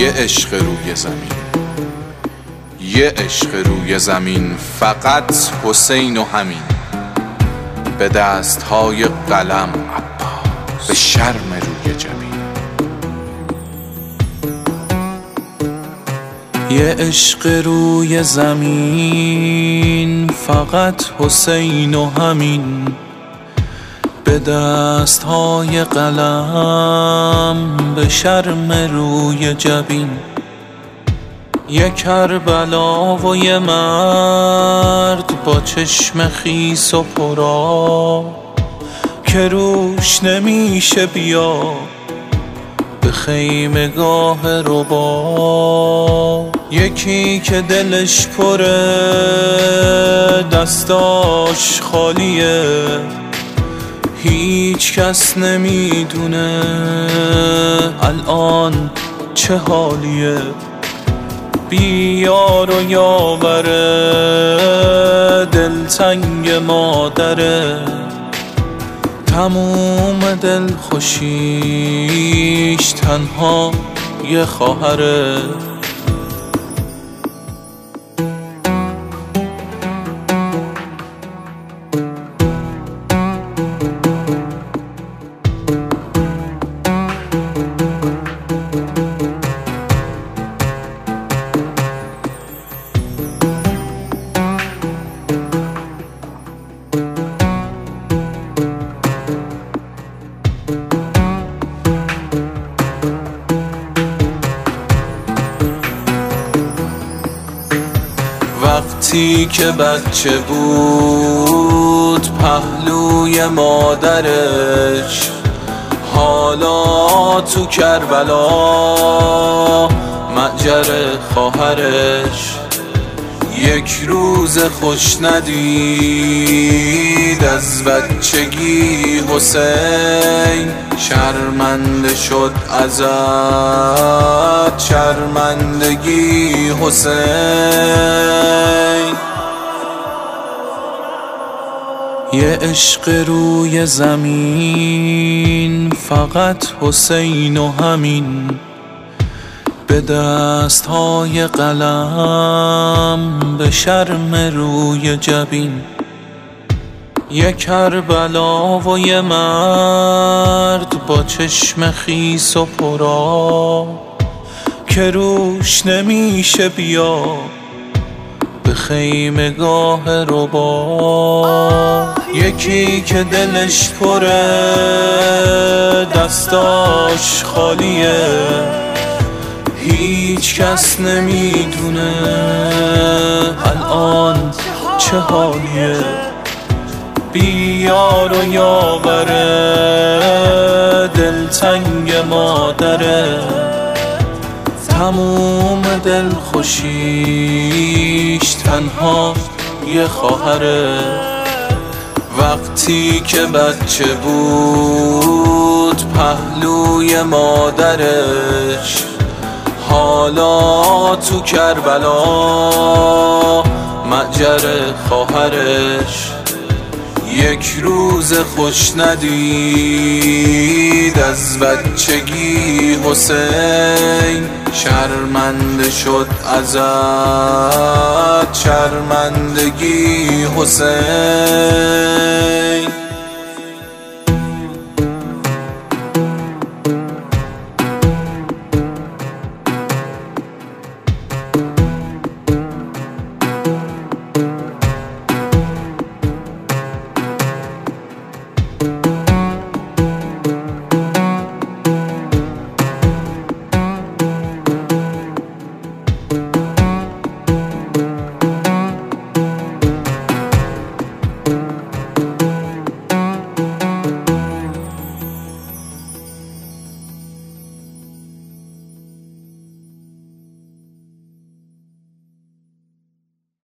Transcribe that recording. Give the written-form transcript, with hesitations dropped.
یه عشق روی زمین، یه عشق روی زمین، فقط حسین و همین. به دستهای قلم عباس، به شرم روی جبین. یه عشق روی زمین، فقط حسین و همین. به دستهای قلم، به شرم روی جبین. یه کربلا و یه مرد با چشم خیس و پرا، که روش نمیشه بیا به خیمگاه ربا. یکی که دلش پره دستاش خالیه، هیچ کس نمیدونه الان چه حالیه. بیار و یاوره دلتنگ مادره، تموم دل خوشیش تنها یه خواهره. وقتی که بچه بود پهلوی مادرش، حالا تو کربلا مأجر خواهرش. یک روز خوش ندید از بچگی حسین، شرمنده شد ازت شرمندگی حسین. یه عشق روی زمین، فقط حسین و همین. به دستهای قلم، به شرم روی جبین. یه کربلا و یه مرد با چشم خیس و پرا، که روش نمیشه بیا به خیمگاه ربا. یکی که دلش پره دستاش خالیه، هیچ کس نمیدونه الان چه حالیه. بیار و یاوره دلتنگ مادره، تموم دل خوشیش تنها یه خواهره. وقتی که بچه بود پهلوی مادرش، حالا تو کربلا مأجر خواهرش. یک روز خوش ندید از بچگی حسین، شرمنده شد ازت شرمندگی حسین.